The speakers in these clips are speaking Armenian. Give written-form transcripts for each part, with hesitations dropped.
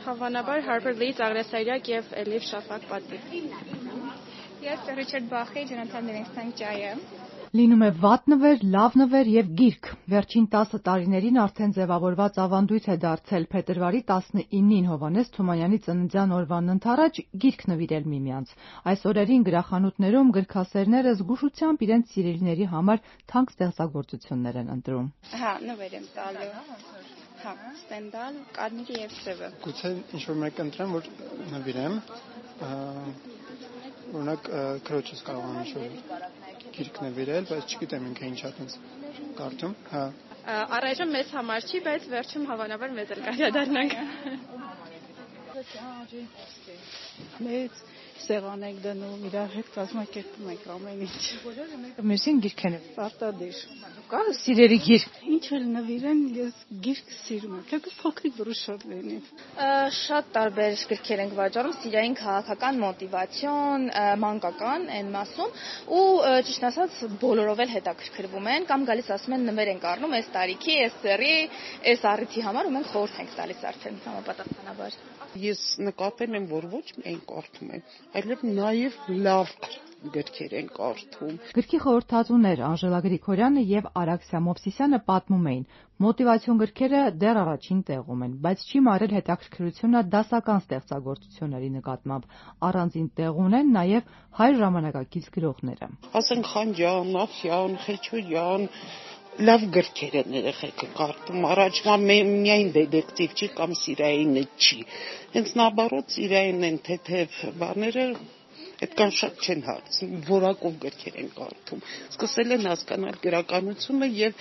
Հավանաբար Harper Lee Ծաղրեսարյակ եւ Էլիև Շաֆակ պատվի։ Ես Ռիչարդ Բախի Ջոնաթան Լիվինգսթոն Ջայը։ Լինում է վատ նվեր, լավ նվեր եւ գիրք։ Վերջին 10 տարիներին արդեն ձևավորված ավանդույթ է դարձել փետրվարի 19-ին Հովհաննես Թումանյանի ծննդյան օրվան ընթառաջ գիրք նվիրել միմյանց։ Այս օրերին գրախանութներում գրքասերները զգուշությամբ իրենց սիրելիների համար թանկ ստեղծագործություններ են ընտրում։ Հա, նվեր եմ տալու։ Հա, Ստենդալ, Կարնիգի եւ Սևը։ Գուցե ինչ-որ մեկ ընտրեմ, որ նվիրեմ։ Օրինակ քրոջս կարող եմ ինչ-որ գիրք նվիրել, բայց չգիտեմ ինքը ինչա տենց կարդում։ Հա։ Առայժմ մեզ համար չի, բայց վերջում հավանաբար մեզ էլ կայադառնանք։ Մեծ սեղան ենք դնում, իրար հետ կազմակերպում ենք ամեն ինչ։ Բոլորը մեկը մյուսին գիրք են նվիրում։ Պարտադիր։ Կա սիրելի գիրք։ Ինչ էլ նվիրեն, ես գիրք սիրում եմ, թեպետ փոքրիկ բրուշոտ լինի։ Շատ տարբեր գրքեր ենք վաճառում, սիրային, քաղաքական, մոտիվացիոն, մանկական այն մասում ու ճիշտ ասած բոլորով էլ հետաքրքրվում են կամ գալիս ասում են նվեր ենք առնում այս տարիքի, այս սերի, այս առիթի համար ու մենք խորհուրդ ենք տալիս արդեն համապատասխանաբար։ Ես նկատել եմ, որ ոչ միայն կարդում են, այլև նաև լավ գրքեր են կարդում։ Գրքի խորհրդատուներ Անժելա Գրիգորյանը եւ Արաքսիա Մովսիսյանը պատմում էին, մոտիվացիոն գրքերը դեռ առաջին տեղում են, բայց չի մարել հետաքրքրությունը դասական ստեղծագործությունների նկատմամբ։ Առանձին տեղ ունեն նաեւ հայ ժամանակակից գրողները։ Ասենք Խանջյան, Աֆյան, Խեչոյան լավ գրքեր են երեխեքը կարդում, առաջվա միայն դետեկտիվ չի կամ սիրայինը չի։ Հենց նաբարոտ սիրային են թեթև բաները այդքան շատ չեն հարցնում, որակով գրքեր են կարդում։ Սկսել են հասկանալ գրականությունը եւ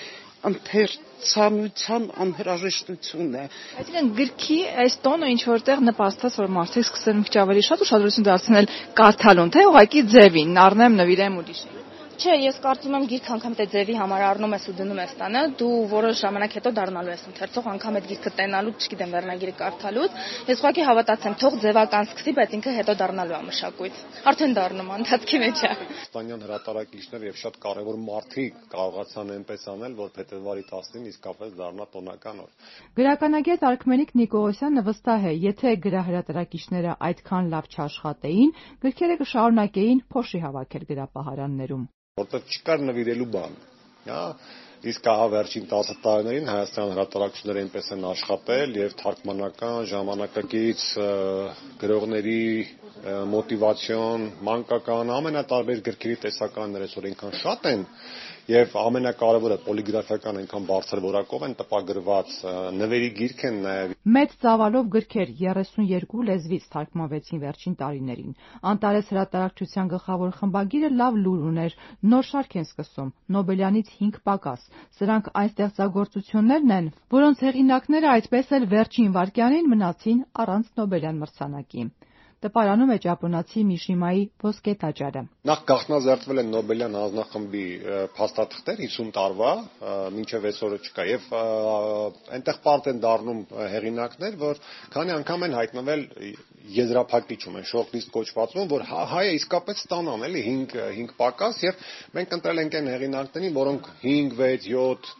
ընթերցանության անհրաժեշտությունը։ Այսինքն գրքի այս տոնը ինչ որտեղ նպաստած, որ մարդիկ սկսեն մի քիչ ավելի շատ ուշադրություն դարձնել կարդալուն, թե ուղղակի ձևին, առնեմ, նվիրեմ ուրիշին։ Չէ, ես կարծում եմ գիրք անգամ թե ձևի համար առնում ես ու դնում ես տանը, դու որոշ ժամանակ հետո դառնալու ես ընթերցող, անգամ այդ գիրքը տենալու, չգիտեմ, վերնագիրը կարդալուց, ես ուղղակի հավատացեմ, թող ձևական սկսի, բայց ինքը հետո դառնալու է մշակույթ։ Արդեն դառնում է, ընթացքի մեջ է։ Ստանյան հրատարակիչներ եւ շատ կարեւոր մարդիկ կարողացան այնպես անել, որ փետրվարի 19-ին իսկապես դառնա տոնական օր։ Գրականագետ Արքմենիկ Նիկողոսյանը վստահ է, եթե գրահրատարակիչները այդքան լավ չաշխատեին, գրքերը կշարունակեին փոշի հավաքել գրապահարաններում։ Որտեղ չկար նվիրելու բան, հա, իսկ ահա վերջին 10 տարիներին Հայաստան հրատարակիչները այնպես են աշխատել եւ թարգմանական, ժամանակակից գրողների մոտիվացիոն, մանկական, ամենատարբեր գրքերի տեսականներ այսօր այնքան շատ են եւ ամենակարևորը պոլիգրաֆիական այնքան բարձր որակով են տպագրված, նվերի գիրք են նաեւ։ Մեծ ծավալով գրքեր 32 լեզվից թարգմանվեցին վերջին տարիներին։ Անտարես հրատարակչության գլխավոր խմբագիրը լավ լուր ուներ, նոր շարք են սկսում, Նոբելյանից 5 պակաս։ Սրանք այն ստեղծագործություններն են, որոնց հեղինակները այդպես էլ վերջին վայրկյանին մնացին առանց Նոբելյան մրցանակի։ Տպարանում է ճապոնացի Միշիմայի ոսկե տաճարը։ Նախ գաղտնազերծվել են Նոբելյան հանձնախմբի փաստաթղթեր 50 տարվա, մինչև այսօրը չկա եւ այնտեղ պարտ են դառնում հեղինակներ, որ քանի անգամ են հայտնվել եզրափակիչում են շորտլիստ կոչվածում, որ հայը իսկապես ստանան էլի 5 պակաս եւ մենք ընտրել ենք այն հեղինակներին, որոնք 5, 6, 7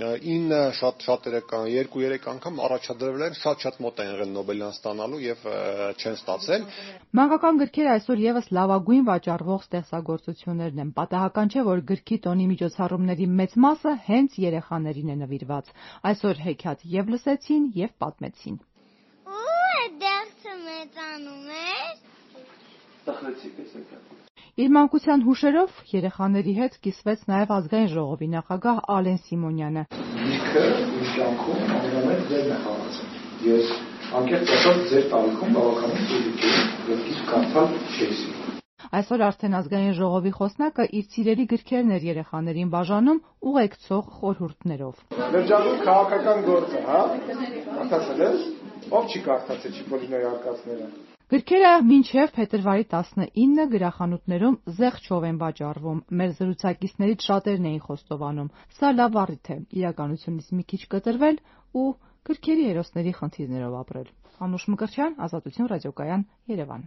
9 շատերը կան 2-3 անգամ առաջադրվել են շատ մոտ են եղել Նոբելյան ստանալու եւ չեն ստացել։ Մանկական գրքերը այսօր եւս լավագույն վաճառվող ստեղծագործություններն են։ Պատահական չէ, որ գրքի տոնի միջոցառումների մեծ մասը հենց երեխաներին է նվիրված։ Այսօր հեքիաթ եւ լսեցին եւ պատմեցին։ Դերձը մեծանում էր։ Տխրեցիք էս հեքիաթը։ Իր մանկության հուշերով երեխաների հետ կիսվեց նաև ազգային ժողովի նախագահ Ալեն Սիմոնյանը։ Գիրքը իմ կյանքում ամենամեծ դերն է խաղացել։ Ես անկեղծ ասած ձեր տարիքում բավականին ծույլ եմ գիրք կարդալ չես։ Այսօր արդեն ազգային ժողովի խոսնակը իր սիրելի գրքերն էր երեխաներին բաժանում ուղեկցող խորհուրդներով։ Լրջանում քաղաքական գործը, հա? Կարդացել ես? Ով չի կարդացել Չիպոլինոյի արկածները։ Գրքերը մինչև փետրվարի 19-ը գրախանութներում զեղչով են վաճառվում։ Մեր զրուցակիցներից շատերն էին խոստովանում։ Սա լավ առիթ է իրականությունից մի քիչ կտրվել ու գրքերի հերոսների խնդիրներով ապրել։ Անուշ Մկրտչյան, Ազատություն ռադիոկայան, Երևան։